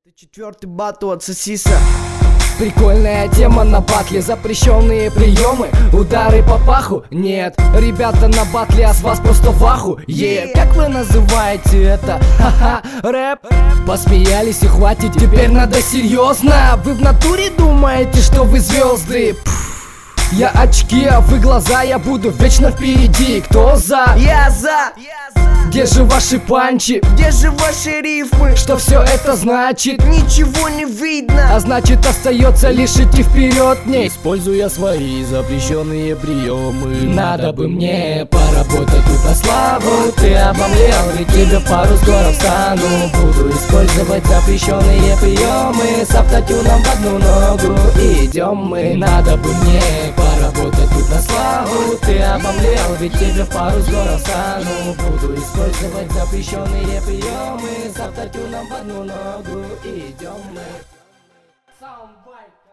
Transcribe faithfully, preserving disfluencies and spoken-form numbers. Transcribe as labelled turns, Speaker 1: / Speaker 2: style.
Speaker 1: Это четвертый батл от Сосиса.
Speaker 2: Прикольная тема на батле, запрещенные приемы, удары по паху. Нет, ребята на батле, а с вас просто в аху. Е, yeah. Как вы называете это? Ха-ха, рэп? Посмеялись и хватит, теперь надо серьезно. Вы в натуре думаете, что вы звезды? Я очки, а вы глаза, я буду вечно впереди. Кто за?
Speaker 1: Я за!
Speaker 2: Где же ваши панчи?
Speaker 1: Где же ваши рифмы?
Speaker 2: Что все это значит?
Speaker 1: Ничего не видно.
Speaker 2: А значит остается лишь идти вперед, не используя свои запрещенные приемы. Надо бы мне поработать тут на славу. Ты обомлел, ведь тебе в пару скоро встану. Буду использовать запрещенные приемы. С автотюном в одну ногу идем мы. Надо бы мне поработать тут на славу. Ты обомлел, ведь тебе в пару скоро встану. Буду использовать запрещенные приемы. С автотюном в одну ногу идем мы.